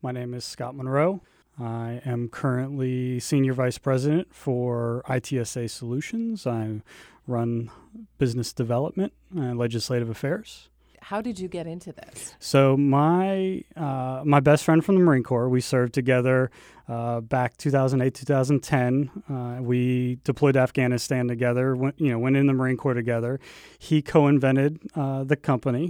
My name is Scott Monroe. I am currently Senior Vice President for ITSA Solutions. I run business development and legislative affairs. How did you get into this? So my best friend from the Marine Corps, we served together back 2008, 2010. We deployed to Afghanistan together, went in the Marine Corps together. He co-invented the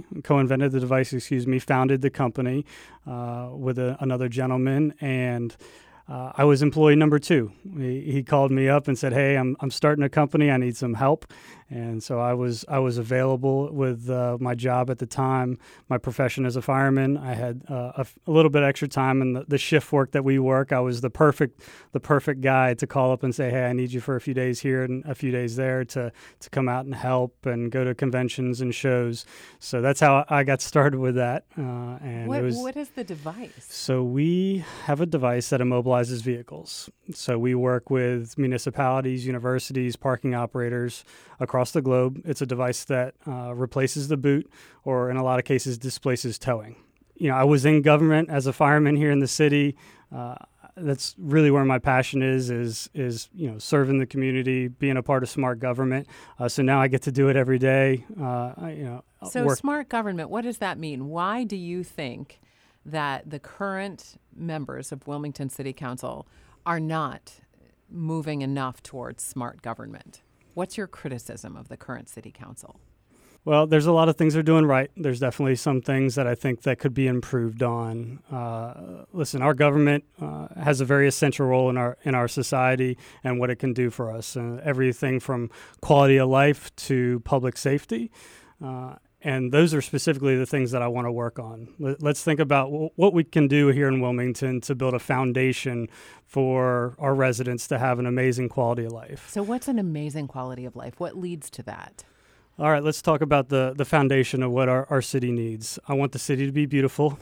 device, founded the company with another gentleman, and I was employee number 2. He called me up and said, "Hey, I'm starting a company. I need some help." And so I was available with my job at the time, my profession as a fireman. I had a little bit extra time in the shift work that we work. I was the perfect guy to call up and say, "Hey, I need you for a few days here and a few days there to come out and help and go to conventions and shows." So that's how I got started with that. And what is the device? So we have a device that immobilizes vehicles. So we work with municipalities, universities, parking operators across the globe. It's a device that replaces the boot, or in a lot of cases displaces towing. I was in government as a fireman here in the city. That's really where my passion is serving the community, being a part of smart government. So now I get to do it every day. Smart government, what does that mean? Why do you think that the current members of Wilmington City Council are not moving enough towards smart government? What's your criticism of the current city council? Well, there's a lot of things they're doing right. There's definitely some things that I think that could be improved on. Listen, our government has a very essential role in our society and what it can do for us. Everything from quality of life to public safety. And those are specifically the things that I want to work on. Let's think about what we can do here in Wilmington to build a foundation for our residents to have an amazing quality of life. So what's an amazing quality of life? What leads to that? All right, let's talk about the foundation of what our city needs. I want the city to be beautiful.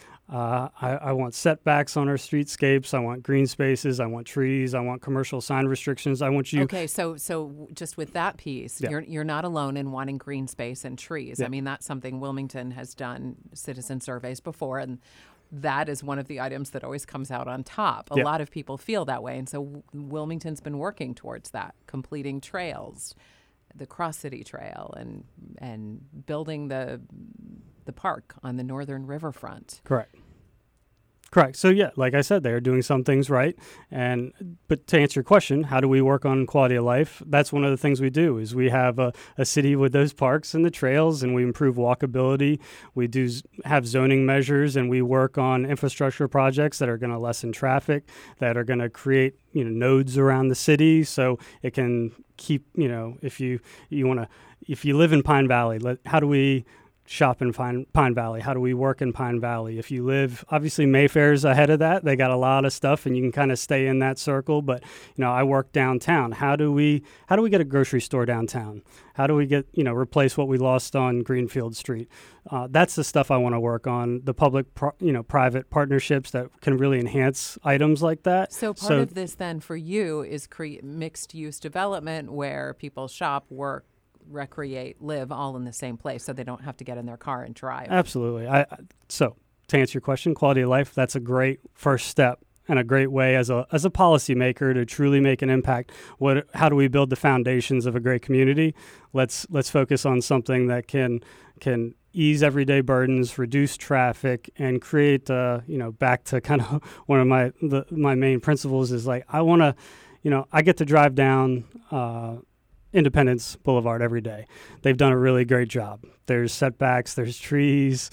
I want setbacks on our streetscapes. I want green spaces. I want trees. I want commercial sign restrictions. I want you. Okay, so just with that piece, Yeah. you're not alone in wanting green space and trees. Yeah. I mean, that's something Wilmington has done citizen surveys before, and that is one of the items that always comes out on top. A Yeah. lot of people feel that way, and so Wilmington's been working towards that, completing trails, the Cross City Trail, and building the park on the northern riverfront. Correct. So yeah, like I said, they're doing some things right. But to answer your question, how do we work on quality of life? That's one of the things we do. Is we have a city with those parks and the trails, and we improve walkability. We do have zoning measures, and we work on infrastructure projects that are going to lessen traffic, that are going to create nodes around the city, so it can keep if you live in Pine Valley, how do we shop in Pine Valley? How do we work in Pine Valley? If you live, obviously Mayfair's ahead of that. They got a lot of stuff, and you can kind of stay in that circle. But I work downtown. How do we get a grocery store downtown? How do we get replace what we lost on Greenfield Street? That's the stuff I want to work on. The private partnerships that can really enhance items like that. So part of this then for you is create mixed use development where people shop, work, recreate, live all in the same place, so they don't have to get in their car and drive. Absolutely. So to answer your question, quality of life, that's a great first step and a great way as a policymaker to truly make an impact. How do we build the foundations of a great community? Let's focus on something that can ease everyday burdens, reduce traffic, and create back to kind of one of my main principles is like I get to drive down Independence Boulevard every day. They've done a really great job. There's setbacks, there's trees,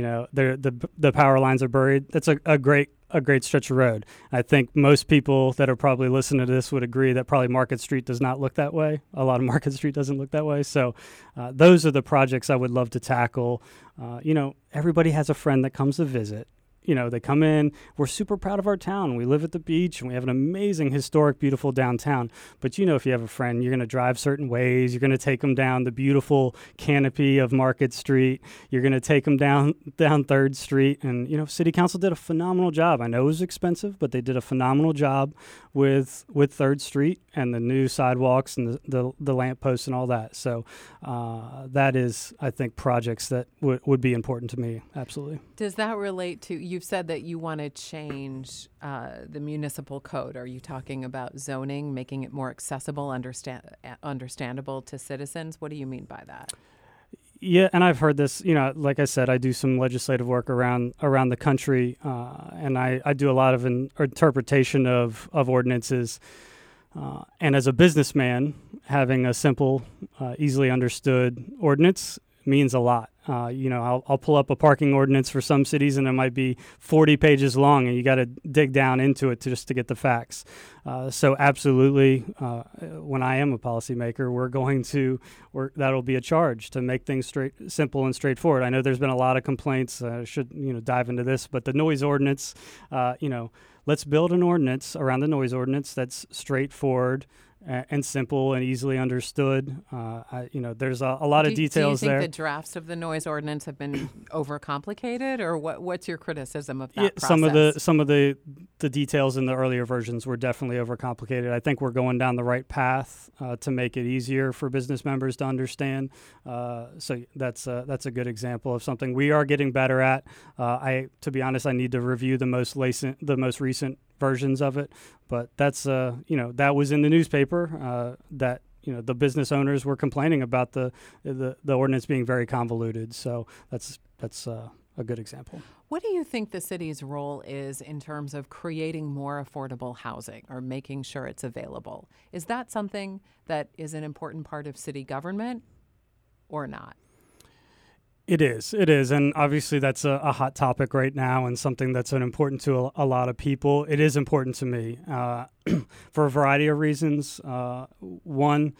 the power lines are buried. That's a great stretch of road. I think most people that are probably listening to this would agree that probably Market Street does not look that way. A lot of Market Street doesn't look that way. So those are the projects I would love to tackle. Everybody has a friend that comes to visit. They come in. We're super proud of our town. We live at the beach, and we have an amazing, historic, beautiful downtown. But if you have a friend, you're going to drive certain ways. You're going to take them down the beautiful canopy of Market Street. You're going to take them down 3rd Street. And, City Council did a phenomenal job. I know it was expensive, but they did a phenomenal job with 3rd Street and the new sidewalks and the lampposts and all that. So that is, I think, projects that would be important to me. Absolutely. Does that relate to, you've said that you want to change the municipal code. Are you talking about zoning, making it more accessible, understandable to citizens? What do you mean by that? Yeah, and I've heard this, like I said, I do some legislative work around the country, and I do a lot of interpretation of ordinances. And as a businessman, having a simple, easily understood ordinance means a lot. I'll pull up a parking ordinance for some cities, and it might be 40 pages long, and you got to dig down into it just to get the facts. So absolutely, when I am a policymaker, that'll be a charge to make things simple and straightforward. I know there's been a lot of complaints. I should dive into this, but the noise ordinance, let's build an ordinance around the noise ordinance that's straightforward and simple and easily understood. There's a lot of details there. Do you think the drafts of the noise ordinance have been overcomplicated, or what's your criticism of that process? Some of the details in the earlier versions were definitely overcomplicated. I think we're going down the right path to make it easier for business members to understand. So that's a good example of something we are getting better at. To be honest, I need to review the most recent versions of it, but that's that was in the newspaper that the business owners were complaining about the ordinance being very convoluted. So that's a good example. What do you think the city's role is in terms of creating more affordable housing or making sure it's available? Is that something that is an important part of city government or not? It is, and obviously that's a hot topic right now and something that's important to a lot of people. It is important to me for a variety of reasons. One,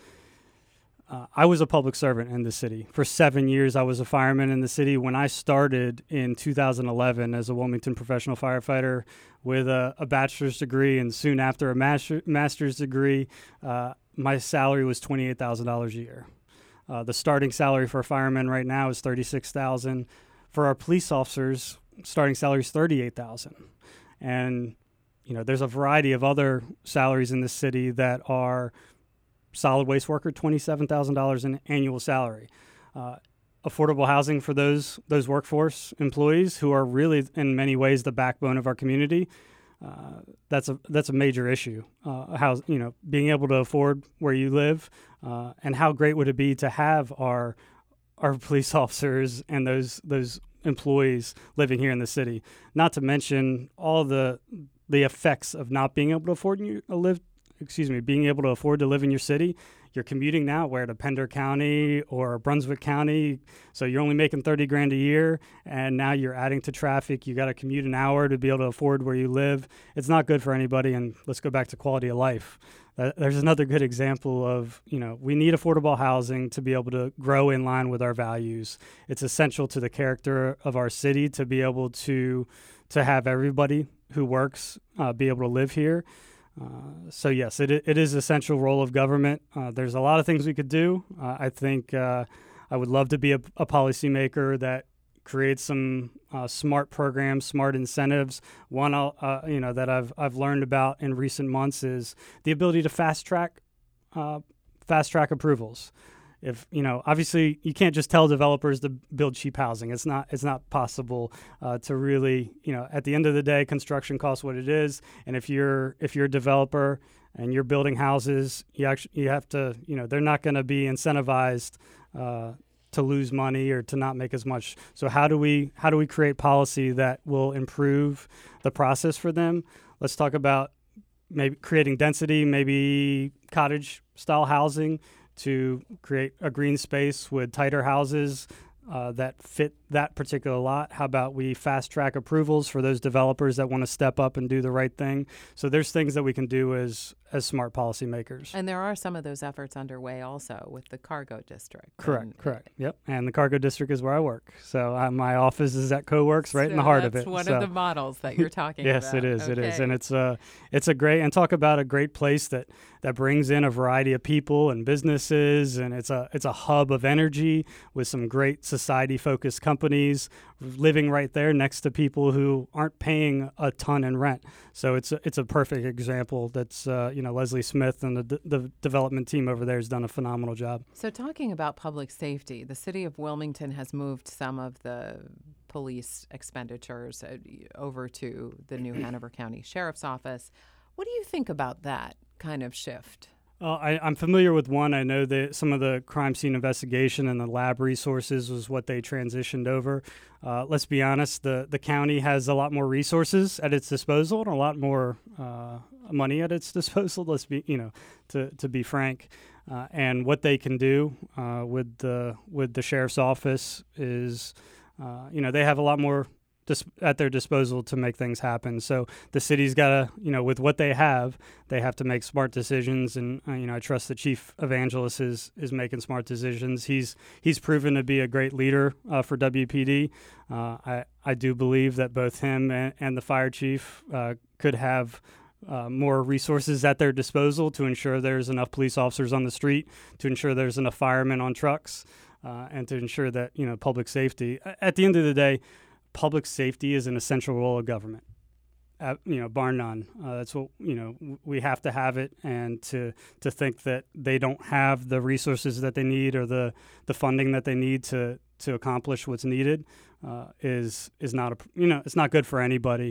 I was a public servant in the city. For 7 years, I was a fireman in the city. When I started in 2011 as a Wilmington professional firefighter with a bachelor's degree and soon after a master's degree, my salary was $28,000 a year. The starting salary for a fireman right now is $36,000. For our police officers, starting salary is $38,000. And there's a variety of other salaries in the city that are solid waste worker, $27,000 in annual salary. Affordable housing for those workforce employees who are really in many ways the backbone of our community. That's a major issue. Being able to afford where you live, and how great would it be to have our police officers and those employees living here in the city. Not to mention all the effects of not being able to afford being able to afford to live in your city. You're commuting now to Pender County or Brunswick County, so you're only making $30,000 a year, and now you're adding to traffic. You got to commute an hour to be able to afford where you live. It's not good for anybody, and let's go back to quality of life. There's another good example of, we need affordable housing to be able to grow in line with our values. It's essential to the character of our city to be able to have everybody who works be able to live here. So yes, it is an essential role of government. There's a lot of things we could do. I think I would love to be a policymaker that creates some smart programs, smart incentives. One that I've learned about in recent months is the ability to fast track approvals. If obviously you can't just tell developers to build cheap housing. It's not possible to really, at the end of the day, construction costs what it is. And if you're a developer and you're building houses, you have to, they're not going to be incentivized to lose money or to not make as much. So how do we create policy that will improve the process for them? Let's talk about maybe creating density, maybe cottage style housing, to create a green space with tighter houses that fit that particular lot. How about we fast track approvals for those developers that want to step up and do the right thing? So there's things that we can do as smart policymakers. And there are some of those efforts underway also with the Cargo District. Correct. Yep. And the Cargo District is where I work. So my office is at CoWorks, right in the heart of it. That's one of the models that you're talking yes, about. Yes, it is. Okay. And it's a great, and talk about a great place that brings in a variety of people and businesses, and it's a hub of energy with some great society-focused companies living right there next to people who aren't paying a ton in rent. So it's a perfect example. That's Leslie Smith and the development team over there has done a phenomenal job. So talking about public safety, the city of Wilmington has moved some of the police expenditures over to the new Hanover County Sheriff's Office. What do you think about that kind of shift? I'm familiar with one. I know that some of the crime scene investigation and the lab resources was what they transitioned over. Let's be honest, the county has a lot more resources at its disposal and a lot more money at its disposal. Let's be, to be frank, and what they can do with the sheriff's office is, they have a lot more at their disposal to make things happen. So the city's got to, with what they have to make smart decisions. And, I trust the Chief Evangelist is making smart decisions. He's proven to be a great leader for WPD. I do believe that both him and the fire chief could have more resources at their disposal to ensure there's enough police officers on the street, to ensure there's enough firemen on trucks, and to ensure that, public safety. At the end of the day, public safety is an essential role of government, bar none. That's what, we have to have it, and to think that they don't have the resources that they need or the funding that they need to accomplish what's needed is not it's not good for anybody.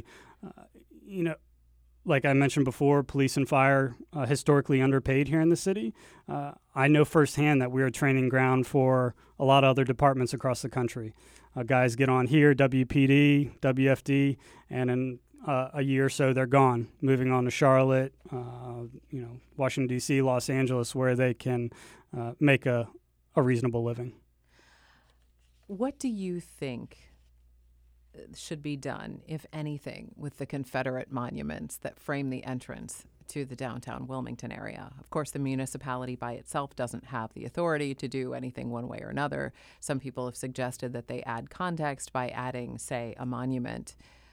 Like I mentioned before, police and fire historically underpaid here in the city. I know firsthand that we're a training ground for a lot of other departments across the country. Guys get on here, WPD, WFD, and in a year or so they're gone, moving on to Charlotte, Washington, D.C., Los Angeles, where they can make a reasonable living. What do you think should be done, if anything, with the Confederate monuments that frame the entrance to the downtown Wilmington area? Of course, the municipality by itself doesn't have the authority to do anything one way or another. Some people have suggested that they add context by adding, say, a monument,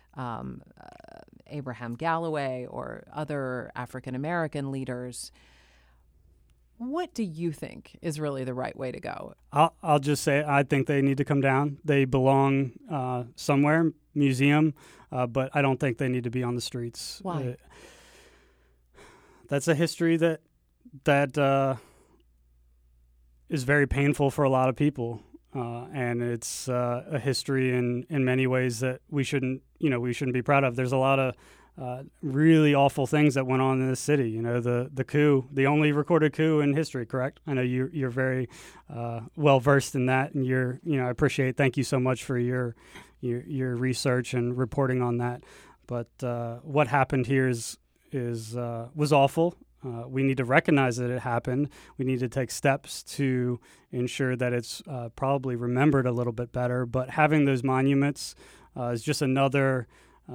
Abraham Galloway or other African-American leaders. What do you think is really the right way to go? I'll just say I think they need to come down. They belong somewhere, museum, but I don't think they need to be on the streets. Why? That's a history that is very painful for a lot of people, and it's a history in many ways that we shouldn't be proud of. There's a lot of really awful things that went on in this city. The coup, the only recorded coup in history, correct? I know you're very well versed in that, and I appreciate. Thank you so much for your research and reporting on that. But what happened here was awful. We need to recognize that it happened. We need to take steps to ensure that it's probably remembered a little bit better. But having those monuments is just another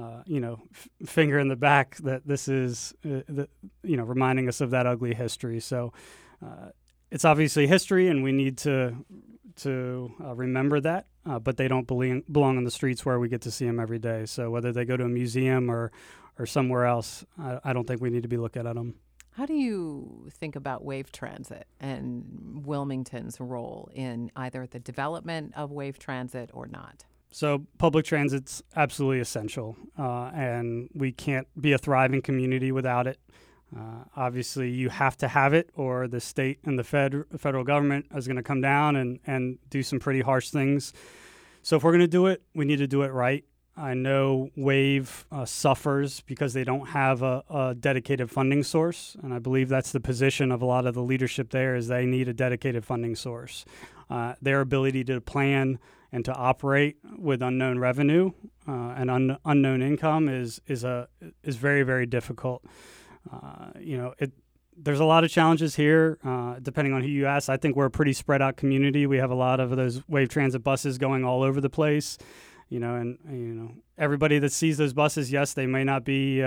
finger in the back that this is, reminding us of that ugly history. So it's obviously history, and we need to remember that. But they don't belong on the streets where we get to see them every day. So whether they go to a museum or somewhere else, I don't think we need to be looking at them. How do you think about Wave Transit and Wilmington's role in either the development of Wave Transit or not? So public transit's absolutely essential, and we can't be a thriving community without it. Obviously, you have to have it, or the state and the federal government is going to come down and do some pretty harsh things. So if we're going to do it, we need to do it right. I know WAVE suffers because they don't have a dedicated funding source, and I believe that's the position of a lot of the leadership there, is they need a dedicated funding source. Their ability to plan and to operate with unknown revenue and unknown income is very, very difficult. There's a lot of challenges here, depending on who you ask. I think we're a pretty spread out community. We have a lot of those Wave Transit buses going all over the place. Everybody that sees those buses, yes, they may not be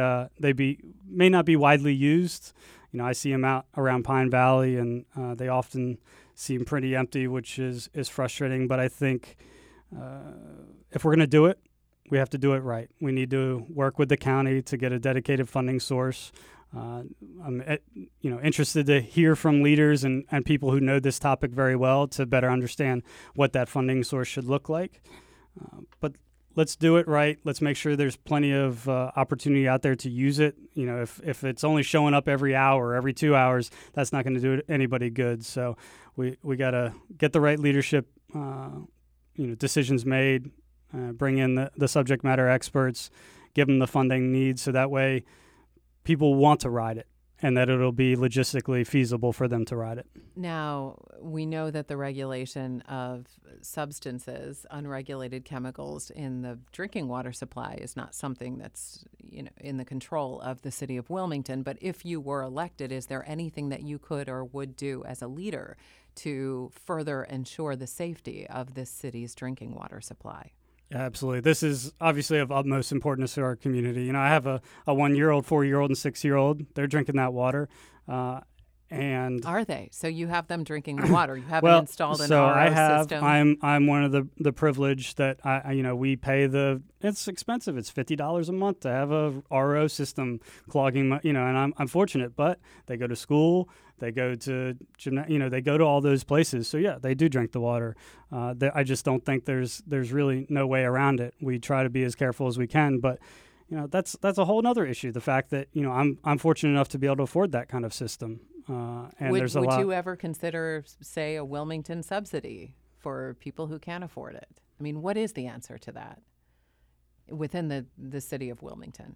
widely used. I see them out around Pine Valley, and they often seem pretty empty, which is frustrating. But I think if we're going to do it, we have to do it right. We need to work with the county to get a dedicated funding source. I'm interested to hear from leaders and people who know this topic very well to better understand what that funding source should look like. But let's do it right. Let's make sure there's plenty of opportunity out there to use it. If it's only showing up every hour or every 2 hours, that's not going to do anybody good. So we got to get the right leadership, decisions made, bring in the subject matter experts, give them the funding needs, so that way people want to ride it and that it'll be logistically feasible for them to ride it. Now, we know that the regulation of substances, unregulated chemicals in the drinking water supply is not something that's, in the control of the city of Wilmington. But if you were elected, is there anything that you could or would do as a leader to further ensure the safety of this city's drinking water supply? Absolutely. This is obviously of utmost importance to our community. I have a 1-year-old, 4-year-old, and 6-year-old. They're drinking that water. And are they? So you have them drinking the water. You haven't installed an RO system. I'm one of the privileged that we pay it's expensive. It's $50 a month to have a RO system clogging and I'm fortunate, but they go to school, they go to they go to all those places. So yeah, they do drink the water. I just don't think there's really no way around it. We try to be as careful as we can, but that's a whole other issue. The fact that I'm fortunate enough to be able to afford that kind of system. And would you ever consider, say, a Wilmington subsidy for people who can't afford it? I mean, what is the answer to that within the city of Wilmington?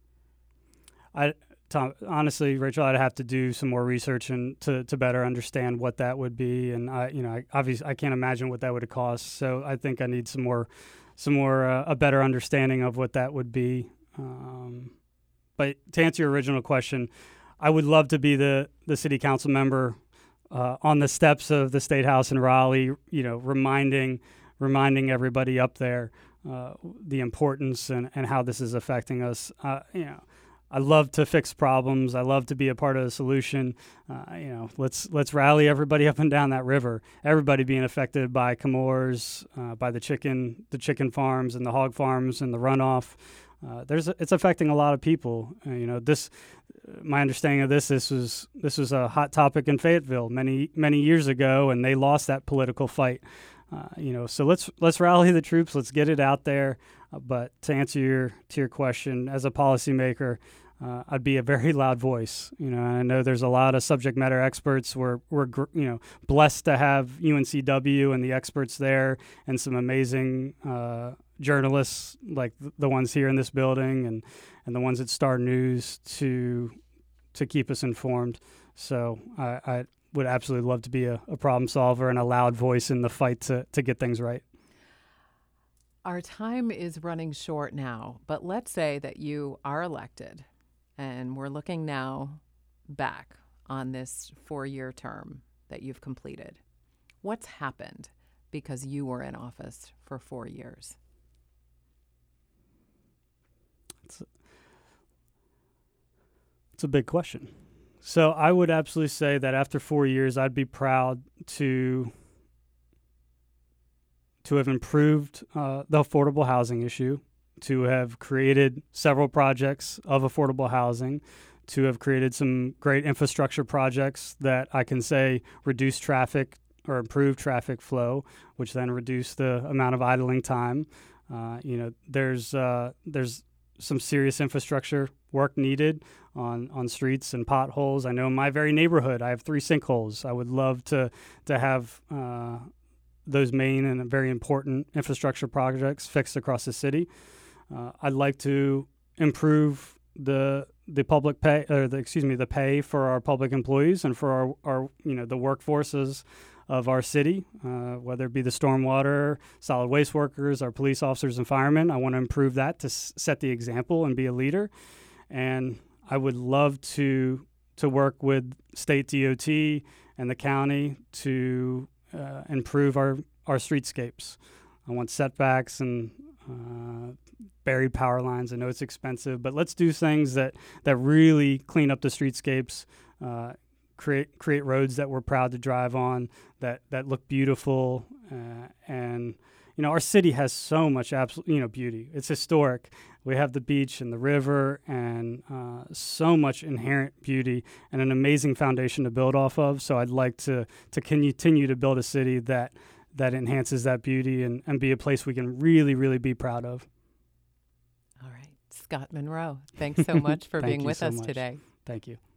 Honestly, Rachel, I'd have to do some more research and to better understand what that would be, and obviously I can't imagine what that would cost. So I think I need some more a better understanding of what that would be. But to answer your original question, I would love to be the city council member on the steps of the State House in Raleigh, reminding everybody up there the importance and how this is affecting us. I love to fix problems. I love to be a part of the solution. Let's rally everybody up and down that river. Everybody being affected by Chemours, by the chicken farms and the hog farms and the runoff. It's affecting a lot of people. My understanding of this was a hot topic in Fayetteville many years ago, and they lost that political fight. So let's rally the troops. Let's get it out there. But to answer your question, as a policymaker, I'd be a very loud voice. I know there's a lot of subject matter experts. We're blessed to have UNCW and the experts there, and some amazing journalists like the ones here in this building and the ones at Star News to keep us informed. So I would absolutely love to be a problem solver and a loud voice in the fight to get things right. Our time is running short now, but let's say that you are elected and we're looking now back on this 4-year term that you've completed. What's happened because you were in office for 4 years? It's a big question. So I would absolutely say that after 4 years, I'd be proud to have improved the affordable housing issue, to have created several projects of affordable housing, to have created some great infrastructure projects that I can say reduce traffic or improve traffic flow, which then reduce the amount of idling time. There's some serious infrastructure work needed on streets and potholes. I know in my very neighborhood, I have 3 sinkholes. I would love to have those main and very important infrastructure projects fixed across the city. I'd like to improve the public pay, or the pay for our public employees and for our the workforces of our city, whether it be the stormwater, solid waste workers, our police officers and firemen. I want to improve that to set the example and be a leader. And I would love to work with state DOT and the county to improve our streetscapes. I want setbacks and buried power lines. I know it's expensive, but let's do things that really clean up the streetscapes, create roads that we're proud to drive on, that look beautiful, and our city has so much beauty. It's historic. We have the beach and the river and so much inherent beauty and an amazing foundation to build off of. So I'd like to continue to build a city that enhances that beauty and be a place we can really, really be proud of. All right. Scott Monroe, thanks so much for being with us today. Thank you.